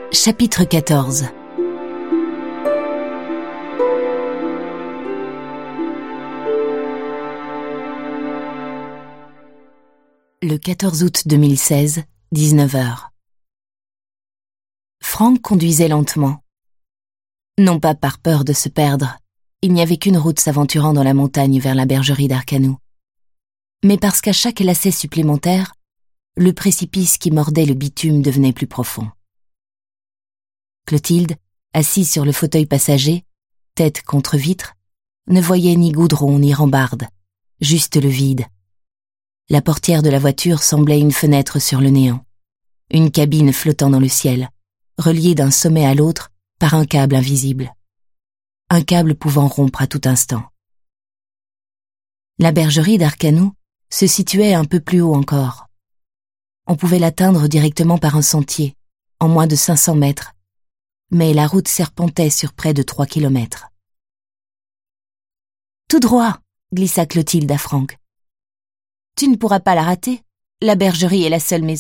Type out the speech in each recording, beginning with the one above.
Chapitre 14. Le 14 août 2016, 19h. Franck conduisait lentement. Non pas par peur de se perdre, il n'y avait qu'une route s'aventurant dans la montagne vers la bergerie d'Arcanou, mais parce qu'à chaque lacet supplémentaire, le précipice qui mordait le bitume devenait plus profond. Clotilde, assise sur le fauteuil passager, tête contre vitre, ne voyait ni goudron ni rambarde, juste le vide. La portière de la voiture semblait une fenêtre sur le néant, une cabine flottant dans le ciel, reliée d'un sommet à l'autre par un câble invisible. Un câble pouvant rompre à tout instant. La bergerie d'Arcanou se situait un peu plus haut encore. On pouvait l'atteindre directement par un sentier, en moins de 500 mètres, mais la route serpentait sur près de 3 kilomètres. « Tout droit !» glissa Clotilde à Franck. « Tu ne pourras pas la rater, la bergerie est la seule maison. »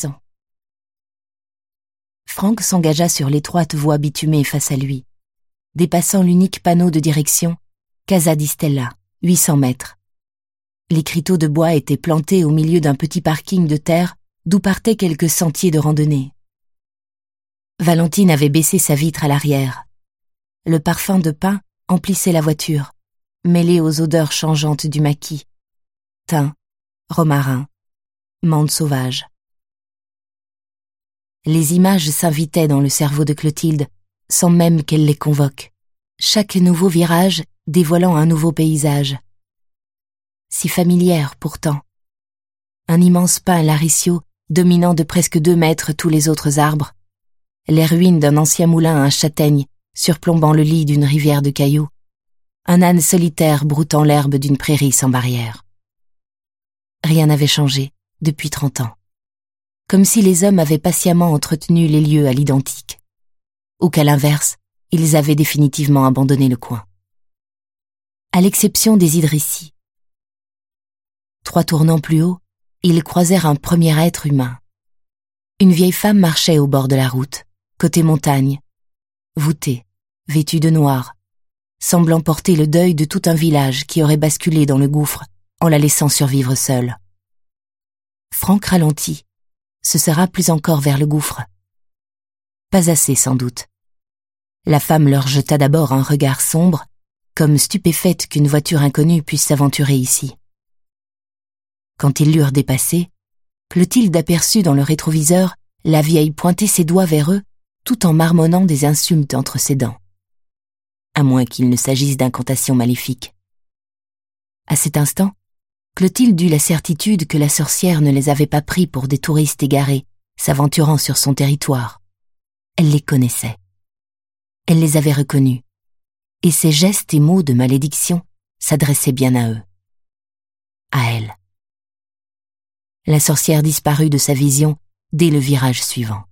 Franck s'engagea sur l'étroite voie bitumée face à lui, dépassant l'unique panneau de direction, Casa di Stella, 800 mètres. L'écriteau de bois était planté au milieu d'un petit parking de terre d'où partaient quelques sentiers de randonnée. Valentine avait baissé sa vitre à l'arrière. Le parfum de pin emplissait la voiture, mêlé aux odeurs changeantes du maquis. Thym, romarin, menthe sauvage. Les images s'invitaient dans le cerveau de Clotilde, sans même qu'elle les convoque. Chaque nouveau virage dévoilant un nouveau paysage. Si familière pourtant. Un immense pin laricio dominant de presque 2 mètres tous les autres arbres. Les ruines d'un ancien moulin à châtaignes surplombant le lit d'une rivière de cailloux. Un âne solitaire broutant l'herbe d'une prairie sans barrière. Rien n'avait changé depuis 30 ans. Comme si les hommes avaient patiemment entretenu les lieux à l'identique. Ou qu'à l'inverse, ils avaient définitivement abandonné le coin. À l'exception des Idrissi. 3 tournants plus haut, ils croisèrent un premier être humain. Une vieille femme marchait au bord de la route, côté montagne, voûtée, vêtue de noir, semblant porter le deuil de tout un village qui aurait basculé dans le gouffre en la laissant survivre seule. Franck ralentit, se serra plus encore vers le gouffre. Pas assez sans doute. La femme leur jeta d'abord un regard sombre, comme stupéfaite qu'une voiture inconnue puisse s'aventurer ici. Quand ils l'eurent dépassé, Clotilde aperçut dans le rétroviseur la vieille pointer ses doigts vers eux, tout en marmonnant des insultes entre ses dents. À moins qu'il ne s'agisse d'incantations maléfiques. À cet instant, Clotilde eut la certitude que la sorcière ne les avait pas pris pour des touristes égarés, s'aventurant sur son territoire. Elle les connaissait. Elle les avait reconnus. Et ses gestes et mots de malédiction s'adressaient bien à eux. À elle. La sorcière disparut de sa vision dès le virage suivant.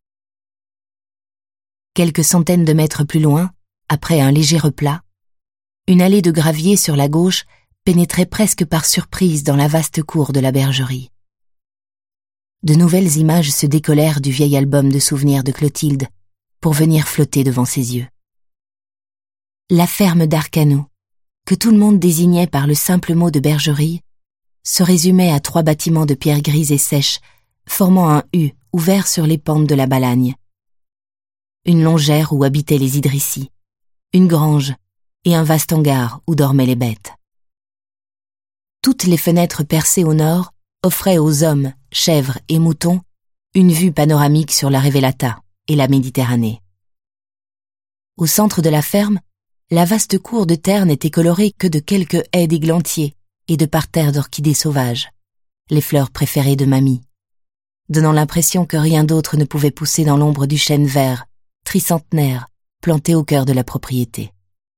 Quelques centaines de mètres plus loin, après un léger replat, une allée de gravier sur la gauche pénétrait presque par surprise dans la vaste cour de la bergerie. De nouvelles images se décollèrent du vieil album de souvenirs de Clotilde pour venir flotter devant ses yeux. La ferme d'Arcanou, que tout le monde désignait par le simple mot de bergerie, se résumait à 3 bâtiments de pierre grise et sèche, formant un U ouvert sur les pentes de la Balagne. Une longère où habitaient les Idrissi, une grange et un vaste hangar où dormaient les bêtes. Toutes les fenêtres percées au nord offraient aux hommes, chèvres et moutons une vue panoramique sur la Revelata et la Méditerranée. Au centre de la ferme, la vaste cour de terre n'était colorée que de quelques haies d'églantiers et de parterres d'orchidées sauvages, les fleurs préférées de mamie, donnant l'impression que rien d'autre ne pouvait pousser dans l'ombre du chêne vert, tricentenaire, planté au cœur de la propriété.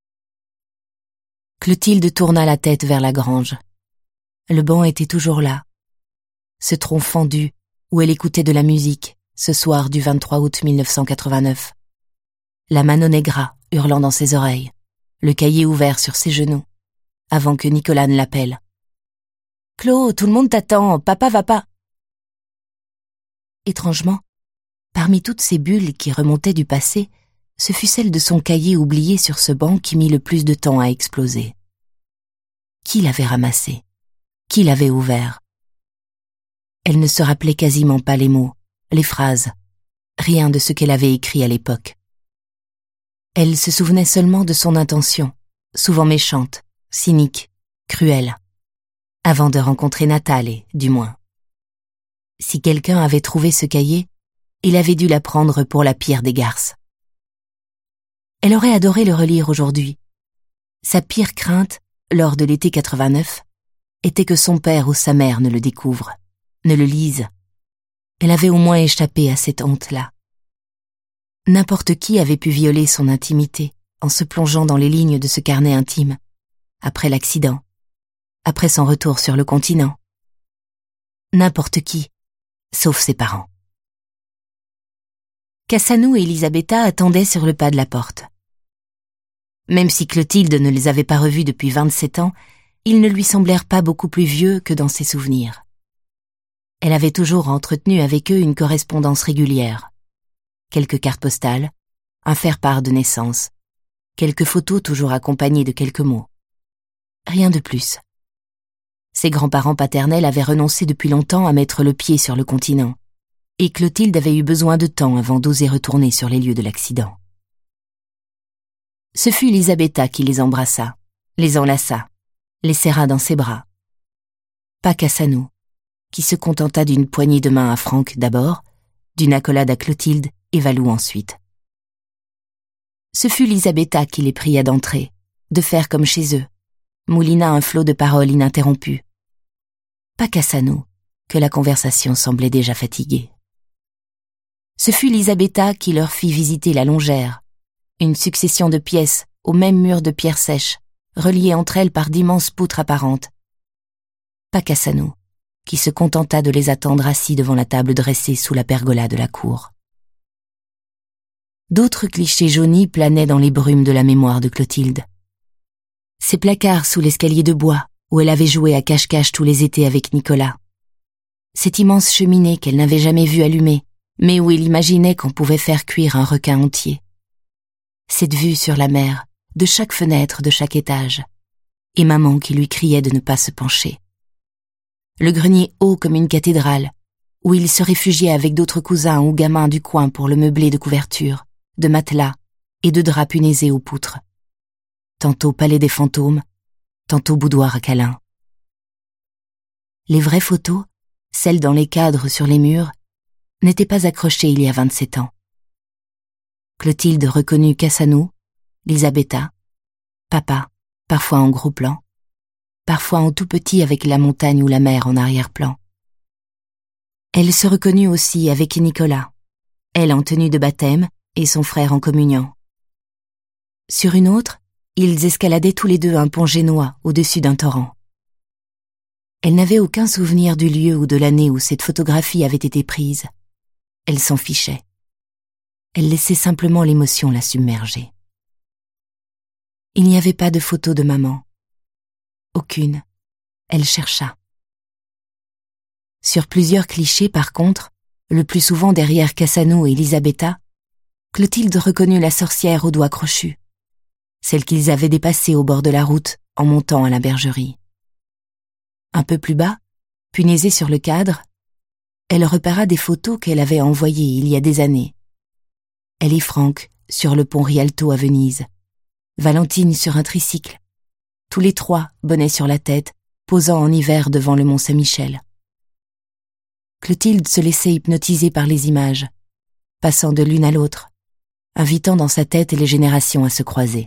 Clotilde tourna la tête vers la grange. Le banc était toujours là, ce tronc fendu où elle écoutait de la musique, ce soir du 23 août 1989. La Mano Negra hurlant dans ses oreilles, le cahier ouvert sur ses genoux, avant que Nicolas ne l'appelle. « Clo, tout le monde t'attend, papa va pas !» Étrangement, Parmi toutes ces bulles qui remontaient du passé, ce fut celle de son cahier oublié sur ce banc qui mit le plus de temps à exploser. Qui l'avait ramassé? Qui l'avait ouvert? Elle ne se rappelait quasiment pas les mots, les phrases, rien de ce qu'elle avait écrit à l'époque. Elle se souvenait seulement de son intention, souvent méchante, cynique, cruelle, avant de rencontrer Nathalie, du moins. Si quelqu'un avait trouvé ce cahier, il avait dû la prendre pour la pire des garces. Elle aurait adoré le relire aujourd'hui. Sa pire crainte, lors de l'été 89, était que son père ou sa mère ne le découvrent, ne le lisent. Elle avait au moins échappé à cette honte-là. N'importe qui avait pu violer son intimité en se plongeant dans les lignes de ce carnet intime, après l'accident, après son retour sur le continent. N'importe qui, sauf ses parents. Cassanou et Elisabetta attendaient sur le pas de la porte. Même si Clotilde ne les avait pas revus depuis 27 ans, ils ne lui semblèrent pas beaucoup plus vieux que dans ses souvenirs. Elle avait toujours entretenu avec eux une correspondance régulière. Quelques cartes postales, un faire-part de naissance, quelques photos toujours accompagnées de quelques mots. Rien de plus. Ses grands-parents paternels avaient renoncé depuis longtemps à mettre le pied sur le continent, et Clotilde avait eu besoin de temps avant d'oser retourner sur les lieux de l'accident. Ce fut Elisabetta qui les embrassa, les enlaça, les serra dans ses bras. Pas Cassanou, qui se contenta d'une poignée de main à Franck d'abord, d'une accolade à Clotilde et Valou ensuite. Ce fut Elisabetta qui les pria d'entrer, de faire comme chez eux, moulina un flot de paroles ininterrompues. Pas Cassanou, que la conversation semblait déjà fatiguée. Ce fut Elisabetta qui leur fit visiter la longère, une succession de pièces au même mur de pierre sèche, reliées entre elles par d'immenses poutres apparentes. Pas Cassanou, qui se contenta de les attendre assis devant la table dressée sous la pergola de la cour. D'autres clichés jaunis planaient dans les brumes de la mémoire de Clotilde. Ses placards sous l'escalier de bois, où elle avait joué à cache-cache tous les étés avec Nicolas. Cette immense cheminée qu'elle n'avait jamais vue allumer, mais où elle imaginait qu'on pouvait faire cuire un requin entier. Cette vue sur la mer, de chaque fenêtre de chaque étage, et maman qui lui criait de ne pas se pencher. Le grenier haut comme une cathédrale, où il se réfugiait avec d'autres cousins ou gamins du coin pour le meubler de couvertures, de matelas et de draps punaisés aux poutres. Tantôt palais des fantômes, tantôt boudoir à câlins. Les vraies photos, celles dans les cadres sur les murs, n'étaient pas accrochées il y a 27 ans. Clotilde reconnut Cassanou, Elisabetta, papa, parfois en gros plan, parfois en tout petit avec la montagne ou la mer en arrière-plan. Elle se reconnut aussi avec Nicolas, elle en tenue de baptême et son frère en communion. Sur une autre, ils escaladaient tous les deux un pont génois au-dessus d'un torrent. Elle n'avait aucun souvenir du lieu ou de l'année où cette photographie avait été prise. Elle s'en fichait. Elle laissait simplement l'émotion la submerger. Il n'y avait pas de photo de maman. Aucune. Elle chercha. Sur plusieurs clichés, par contre, le plus souvent derrière Cassanou et Elisabetta, Clotilde reconnut la sorcière aux doigts crochus, celle qu'ils avaient dépassée au bord de la route en montant à la bergerie. Un peu plus bas, punaisée sur le cadre, elle repéra des photos qu'elle avait envoyées il y a des années. Elle et Franck sur le pont Rialto à Venise, Valentine sur un tricycle, tous les trois, bonnet sur la tête, posant en hiver devant le mont Saint-Michel. Clotilde se laissait hypnotiser par les images, passant de l'une à l'autre, invitant dans sa tête les générations à se croiser.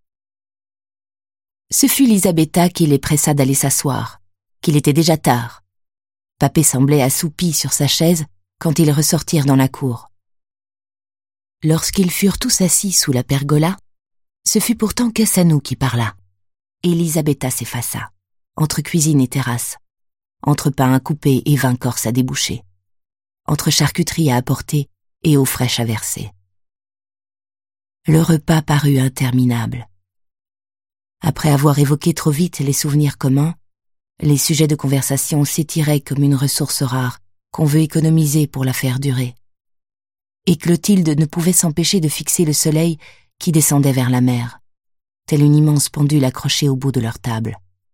Ce fut Elisabetta qui les pressa d'aller s'asseoir, qu'il était déjà tard. Papé semblait assoupi sur sa chaise quand ils ressortirent dans la cour. Lorsqu'ils furent tous assis sous la pergola, ce fut pourtant Cassanou qui parla. Elisabetta s'effaça, entre cuisine et terrasse, entre pain à couper et vin corse à déboucher, entre charcuterie à apporter et eau fraîche à verser. Le repas parut interminable. Après avoir évoqué trop vite les souvenirs communs, les sujets de conversation s'étiraient comme une ressource rare qu'on veut économiser pour la faire durer. et Clotilde ne pouvait s'empêcher de fixer le soleil qui descendait vers la mer, telle une immense pendule accrochée au bout de leur table.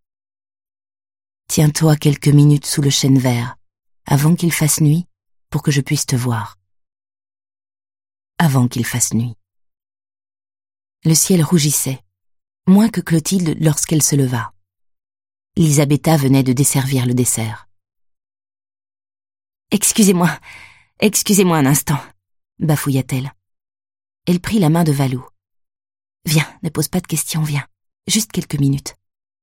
« Tiens-toi quelques minutes sous le chêne vert, avant qu'il fasse nuit, pour que je puisse te voir. » Avant qu'il fasse nuit. Le ciel rougissait, moins que Clotilde lorsqu'elle se leva. Elisabetta venait de desservir le dessert. « Excusez-moi un instant, » bafouilla-t-elle. Elle prit la main de Valou. « Viens, ne pose pas de questions, viens. Juste quelques minutes. »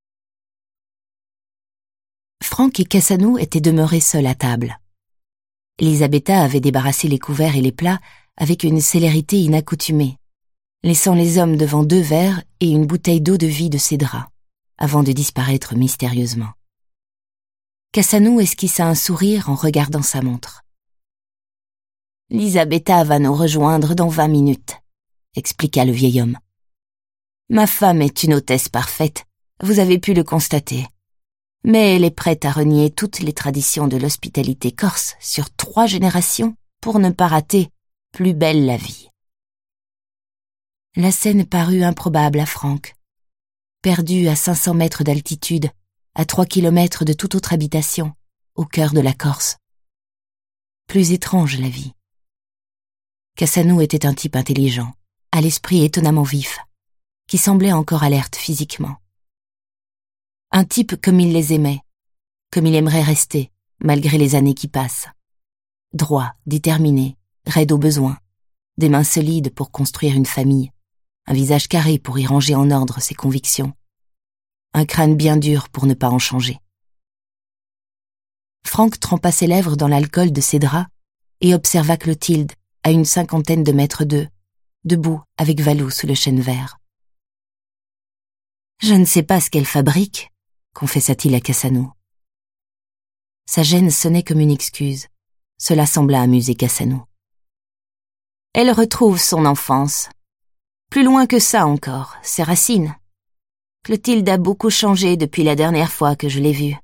Franck et Cassanou étaient demeurés seuls à table. Elisabetta avait débarrassé les couverts et les plats avec une célérité inaccoutumée, laissant les hommes devant 2 verres et une bouteille d'eau de vie de ses draps, avant de disparaître mystérieusement. Cassanou esquissa un sourire en regardant sa montre. « Elisabetta va nous rejoindre dans 20 minutes, » expliqua le vieil homme. « Ma femme est une hôtesse parfaite, vous avez pu le constater. Mais elle est prête à renier toutes les traditions de l'hospitalité corse sur 3 générations pour ne pas rater Plus belle la vie. » La scène parut improbable à Franck. Perdu à 500 mètres d'altitude, à 3 kilomètres de toute autre habitation, au cœur de la Corse. Plus étrange la vie. Cassanou était un type intelligent, à l'esprit étonnamment vif, qui semblait encore alerte physiquement. Un type comme il les aimait, comme il aimerait rester, malgré les années qui passent. Droit, déterminé, raide au besoin, des mains solides pour construire une famille, un visage carré pour y ranger en ordre ses convictions, un crâne bien dur pour ne pas en changer. Franck trempa ses lèvres dans l'alcool de ses draps et observa Clotilde à une 50aine de mètres d'eux, debout avec Valou sous le chêne vert. « Je ne sais pas ce qu'elle fabrique, » confessa-t-il à Cassanou. Sa gêne sonnait comme une excuse. Cela sembla amuser Cassanou. Elle retrouve son enfance. Plus loin que ça encore, ses racines. Clotilde a beaucoup changé depuis la dernière fois que je l'ai vue.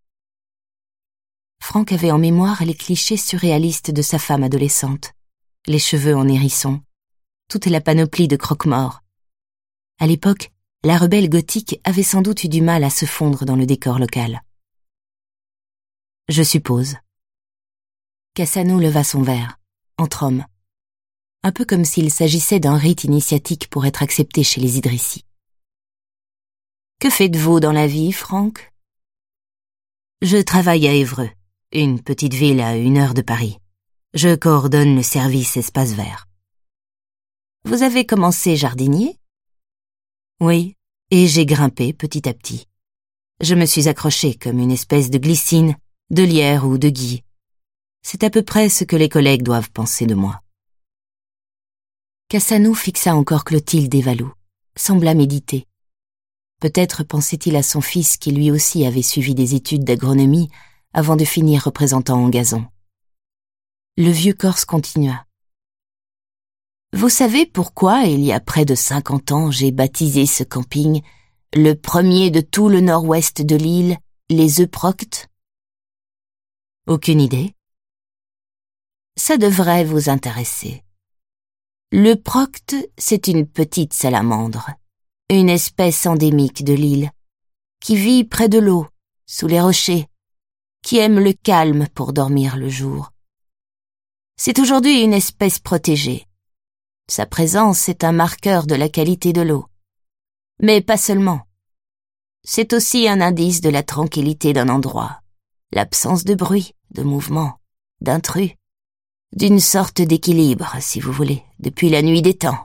Franck avait en mémoire les clichés surréalistes de sa femme adolescente, les cheveux en hérisson, toute la panoplie de croque-morts. À l'époque, la rebelle gothique avait sans doute eu du mal à se fondre dans le décor local. « Je suppose. » Cassanou leva son verre, entre hommes, un peu comme s'il s'agissait d'un rite initiatique pour être accepté chez les Idrissi. « Que faites-vous dans la vie, Franck ? » « Je travaille à Évreux, une petite ville à 1 heure de Paris. Je coordonne le service espace vert. »« Vous avez commencé jardinier ? » ?»« Oui, et j'ai grimpé petit à petit. Je me suis accroché comme une espèce de glycine, de lierre ou de gui. C'est à peu près ce que les collègues doivent penser de moi. » Cassanou fixa encore Clotilde et Valou, sembla méditer. Peut-être pensait-il à son fils qui lui aussi avait suivi des études d'agronomie avant de finir représentant en gazon. Le vieux Corse continua. « Vous savez pourquoi, il y a près de 50 ans, j'ai baptisé ce camping, le premier de tout le nord-ouest de l'île, les Euproctes ? » Aucune idée. Ça devrait vous intéresser. Le procte, c'est une petite salamandre, une espèce endémique de l'île, qui vit près de l'eau, sous les rochers, qui aime le calme pour dormir le jour. C'est aujourd'hui une espèce protégée. Sa présence est un marqueur de la qualité de l'eau. Mais pas seulement. C'est aussi un indice de la tranquillité d'un endroit, l'absence de bruit, de mouvement, d'intrus, d'une sorte d'équilibre, si vous voulez, depuis la nuit des temps.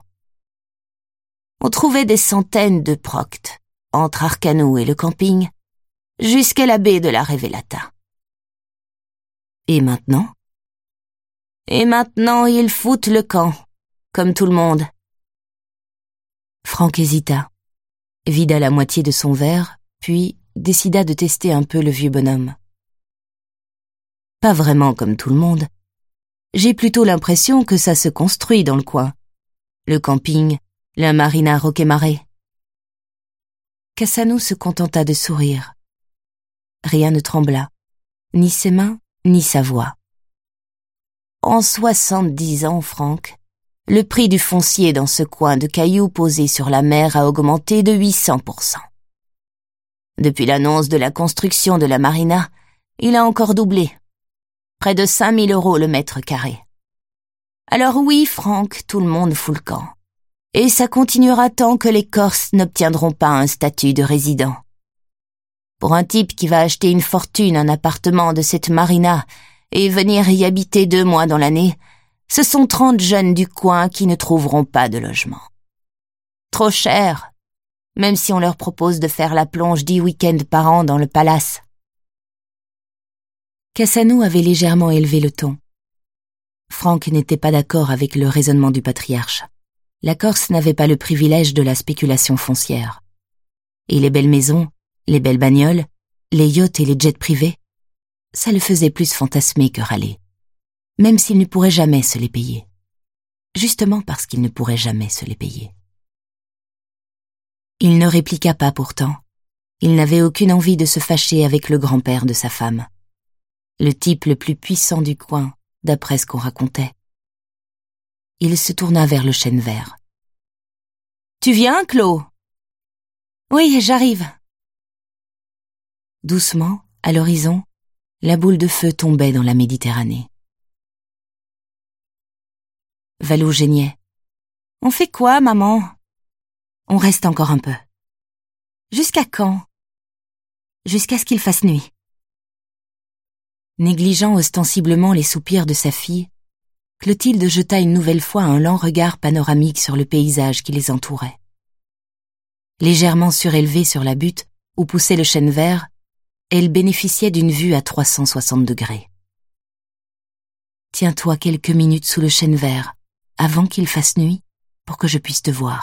On trouvait des centaines de proctes, entre Arcanou et le camping, jusqu'à la baie de la Révélata. Et maintenant ? Et maintenant, ils foutent le camp, comme tout le monde. Franck hésita, vida la moitié de son verre, puis décida de tester un peu le vieux bonhomme. Pas vraiment comme tout le monde. J'ai plutôt l'impression que ça se construit dans le coin. Le camping, la marina Roquemaré. Cassanou se contenta de sourire. Rien ne trembla, ni ses mains, ni sa voix. « En 70 ans, Franck, le prix du foncier dans ce coin de cailloux posé sur la mer a augmenté de 800%. Depuis l'annonce de la construction de la marina, il a encore doublé. Près de 5 000 € le mètre carré. Alors oui, Franck, tout le monde fout le camp. Et ça continuera tant que les Corses n'obtiendront pas un statut de résident. Pour un type qui va acheter une fortune un appartement de cette marina et venir y habiter 2 mois dans l'année, ce sont 30 jeunes du coin qui ne trouveront pas de logement. Trop cher, même si on leur propose de faire la plonge 10 week-ends par an dans le palace. Cassano avait légèrement élevé le ton. Franck n'était pas d'accord avec le raisonnement du patriarche. La Corse n'avait pas le privilège de la spéculation foncière. Et les belles maisons, les belles bagnoles, les yachts et les jets privés, ça le faisait plus fantasmer que râler, même s'il ne pourrait jamais se les payer. Justement parce qu'il ne pourrait jamais se les payer. Il ne répliqua pas pourtant. Il n'avait aucune envie de se fâcher avec le grand-père de sa femme. Le type le plus puissant du coin, d'après ce qu'on racontait. Il se tourna vers le chêne vert. « Tu viens, Claude ?»« Oui, j'arrive. » Doucement, à l'horizon, la boule de feu tombait dans la Méditerranée. Valou geignait. « On fait quoi, maman ?»« On reste encore un peu. »« Jusqu'à quand ?»« Jusqu'à ce qu'il fasse nuit. » Négligeant ostensiblement les soupirs de sa fille, Clotilde jeta une nouvelle fois un lent regard panoramique sur le paysage qui les entourait. Légèrement surélevée sur la butte où poussait le chêne vert, elle bénéficiait d'une vue à 360 degrés. « Tiens-toi quelques minutes sous le chêne vert, avant qu'il fasse nuit, pour que je puisse te voir. »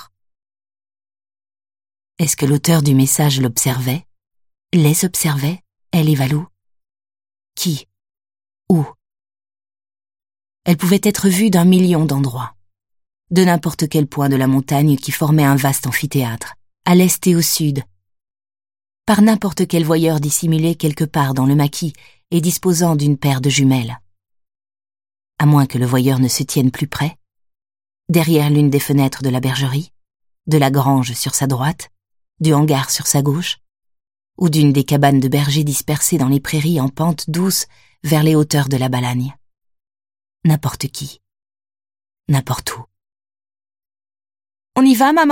Est-ce que l'auteur du message l'observait, les observait, elle et Valou? Qui? Où? Elle pouvait être vue d'1 million d'endroits, de n'importe quel point de la montagne qui formait un vaste amphithéâtre, à l'est et au sud, par n'importe quel voyeur dissimulé quelque part dans le maquis et disposant d'une paire de jumelles. À moins que le voyeur ne se tienne plus près, derrière l'une des fenêtres de la bergerie, de la grange sur sa droite, du hangar sur sa gauche, ou d'une des cabanes de bergers dispersées dans les prairies en pente douce vers les hauteurs de la Balagne. N'importe qui. N'importe où. « On y va, maman ?»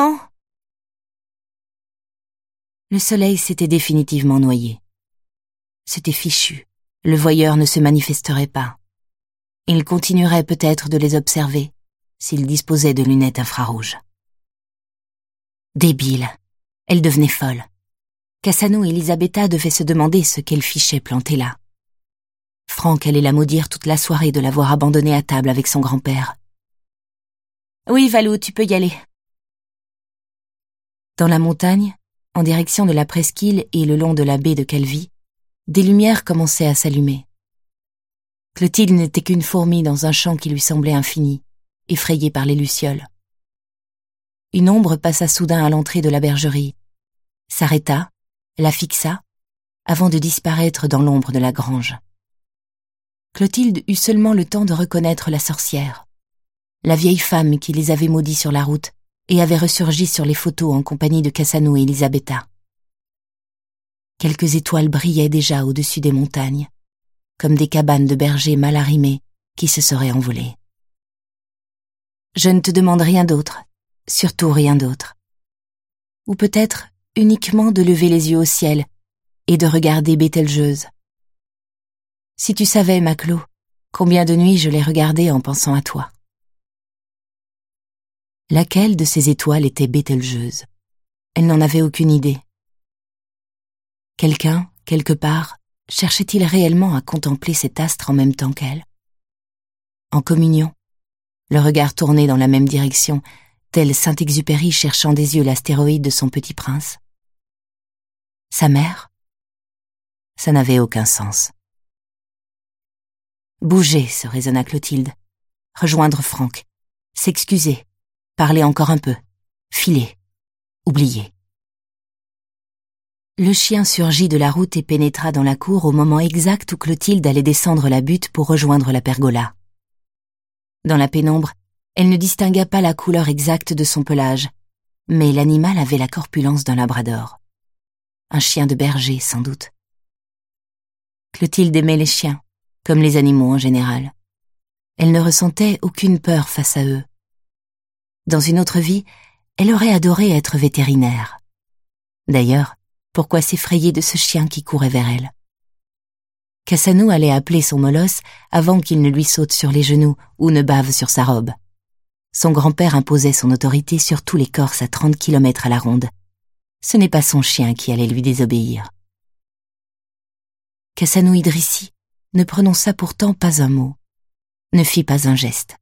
Le soleil s'était définitivement noyé. C'était fichu. Le voyeur ne se manifesterait pas. Il continuerait peut-être de les observer, s'il disposait de lunettes infrarouges. Débile. Elle devenait folle. Cassano et Elisabetta devaient se demander ce qu'elle fichait plantée là. Franck allait la maudire toute la soirée de l'avoir abandonnée à table avec son grand-père. « Oui, Valou, tu peux y aller. » Dans la montagne, en direction de la presqu'île et le long de la baie de Calvi, des lumières commençaient à s'allumer. Clotilde n'était qu'une fourmi dans un champ qui lui semblait infini, effrayée par les lucioles. Une ombre passa soudain à l'entrée de la bergerie, s'arrêta, la fixa, avant de disparaître dans l'ombre de la grange. Clotilde eut seulement le temps de reconnaître la sorcière, la vieille femme qui les avait maudits sur la route et avait ressurgi sur les photos en compagnie de Cassano et Elisabetta. Quelques étoiles brillaient déjà au-dessus des montagnes, comme des cabanes de bergers mal arrimées qui se seraient envolées. « Je ne te demande rien d'autre, surtout rien d'autre. Ou peut-être uniquement de lever les yeux au ciel et de regarder Bételgeuse. Si tu savais, Maclo, combien de nuits je l'ai regardée en pensant à toi. » Laquelle de ces étoiles était Bételgeuse? Elle n'en avait aucune idée. Quelqu'un, quelque part, cherchait-il réellement à contempler cet astre en même temps qu'elle? En communion, le regard tourné dans la même direction, tel Saint-Exupéry cherchant des yeux l'astéroïde de son petit prince. Sa mère? Ça n'avait aucun sens. Bouger, se raisonna Clotilde. Rejoindre Franck. S'excuser. Parler encore un peu. Filer. Oublier. Le chien surgit de la route et pénétra dans la cour au moment exact où Clotilde allait descendre la butte pour rejoindre la pergola. Dans la pénombre, elle ne distingua pas la couleur exacte de son pelage, mais l'animal avait la corpulence d'un labrador. Un chien de berger, sans doute. Clotilde aimait les chiens, comme les animaux en général. Elle ne ressentait aucune peur face à eux. Dans une autre vie, elle aurait adoré être vétérinaire. D'ailleurs, pourquoi s'effrayer de ce chien qui courait vers elle? Cassanou allait appeler son molosse avant qu'il ne lui saute sur les genoux ou ne bave sur sa robe. Son grand-père imposait son autorité sur tous les Corses à 30 kilomètres à la ronde. Ce n'est pas son chien qui allait lui désobéir. Cassanou Idrissi ne prononça pourtant pas un mot, ne fit pas un geste.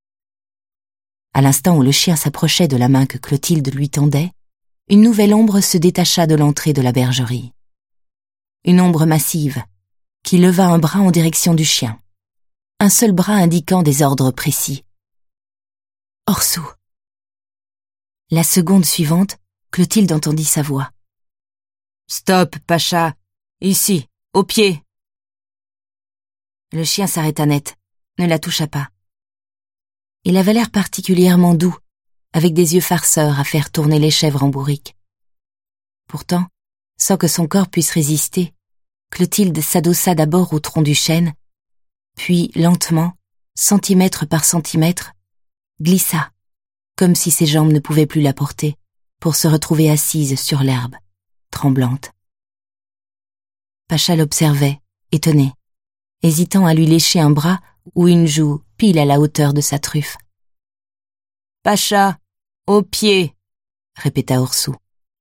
À l'instant où le chien s'approchait de la main que Clotilde lui tendait, une nouvelle ombre se détacha de l'entrée de la bergerie. Une ombre massive, qui leva un bras en direction du chien. Un seul bras indiquant des ordres précis. Orsou. La seconde suivante, Clotilde entendit sa voix. Stop, Pacha. Ici, au pied. Le chien s'arrêta net, ne la toucha pas. Il avait l'air particulièrement doux, avec des yeux farceurs à faire tourner les chèvres en bourrique. Pourtant, sans que son corps puisse résister, Clotilde s'adossa d'abord au tronc du chêne, puis lentement, centimètre par centimètre, glissa, comme si ses jambes ne pouvaient plus la porter, pour se retrouver assise sur l'herbe, tremblante. Pacha l'observait, étonné, hésitant à lui lécher un bras ou une joue pile à la hauteur de sa truffe. « Pacha, au pied !» répéta Orsou.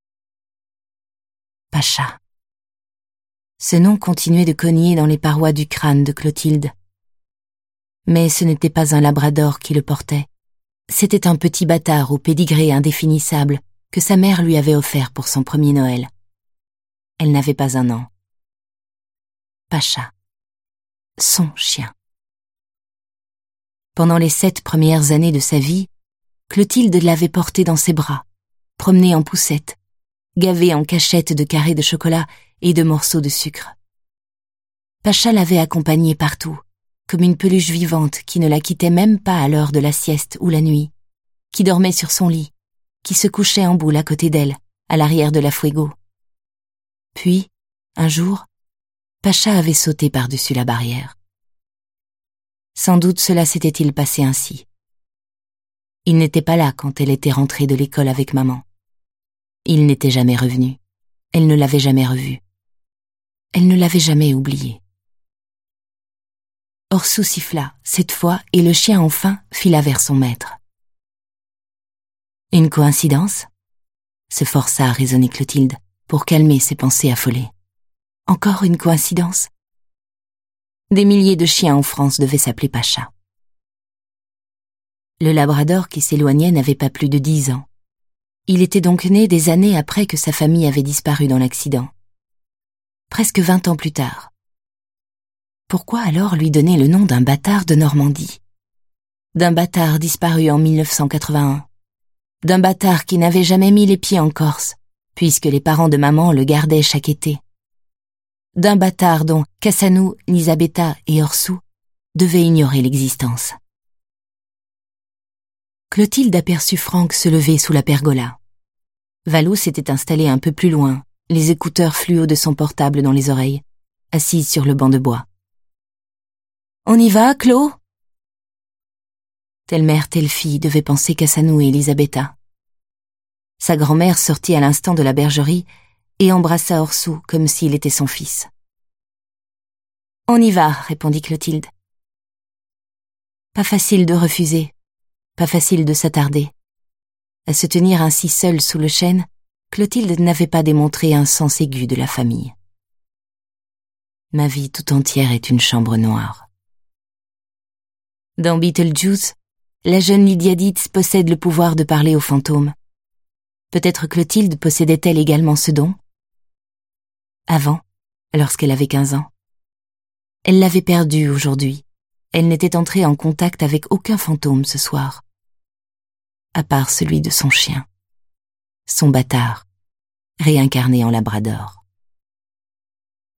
Pacha. Ce nom continuait de cogner dans les parois du crâne de Clotilde. Mais ce n'était pas un labrador qui le portait. C'était un petit bâtard au pédigré indéfinissable que sa mère lui avait offert pour son premier Noël. Elle n'avait pas un an. Pacha. Son chien. Pendant les 7 premières années de sa vie, Clotilde l'avait porté dans ses bras, promené en poussette, gavé en cachette de carrés de chocolat et de morceaux de sucre. Pacha l'avait accompagnée partout, comme une peluche vivante qui ne la quittait même pas à l'heure de la sieste ou la nuit, qui dormait sur son lit, qui se couchait en boule à côté d'elle, à l'arrière de la Fuego. Puis, un jour, Pacha avait sauté par-dessus la barrière. Sans doute cela s'était-il passé ainsi. Il n'était pas là quand elle était rentrée de l'école avec maman. Il n'était jamais revenu. Elle ne l'avait jamais revu. Elle ne l'avait jamais oublié. Orsou siffla, cette fois, et le chien enfin fila vers son maître. Une coïncidence ? Se força à raisonner Clotilde, pour calmer ses pensées affolées. Encore une coïncidence ? Des milliers de chiens en France devaient s'appeler Pacha. Le labrador qui s'éloignait n'avait pas plus de 10 ans. Il était donc né des années après que sa famille avait disparu dans l'accident. Presque 20 ans plus tard. Pourquoi alors lui donner le nom d'un bâtard de Normandie? D'un bâtard disparu en 1981. D'un bâtard qui n'avait jamais mis les pieds en Corse, puisque les parents de maman le gardaient chaque été. D'un bâtard dont Cassanou, Nisabetta et Orsou devaient ignorer l'existence. Clotilde aperçut Franck se lever sous la pergola. Valou s'était installé un peu plus loin, les écouteurs fluo de son portable dans les oreilles, assise sur le banc de bois. « On y va, Clo ?» Telle mère, telle fille devait penser Cassanou et Elisabetta. Sa grand-mère sortit à l'instant de la bergerie et embrassa Orsou comme s'il était son fils. « On y va, » répondit Clotilde. Pas facile de refuser, pas facile de s'attarder. À se tenir ainsi seule sous le chêne, Clotilde n'avait pas démontré un sens aigu de la famille. Ma vie tout entière est une chambre noire. Dans Beetlejuice, la jeune Lydia Dietz possède le pouvoir de parler aux fantômes. Peut-être Clotilde possédait-elle également ce don? Avant, lorsqu'elle avait 15 ans. Elle l'avait perdu aujourd'hui. Elle n'était entrée en contact avec aucun fantôme ce soir. À part celui de son chien. Son bâtard, réincarné en labrador.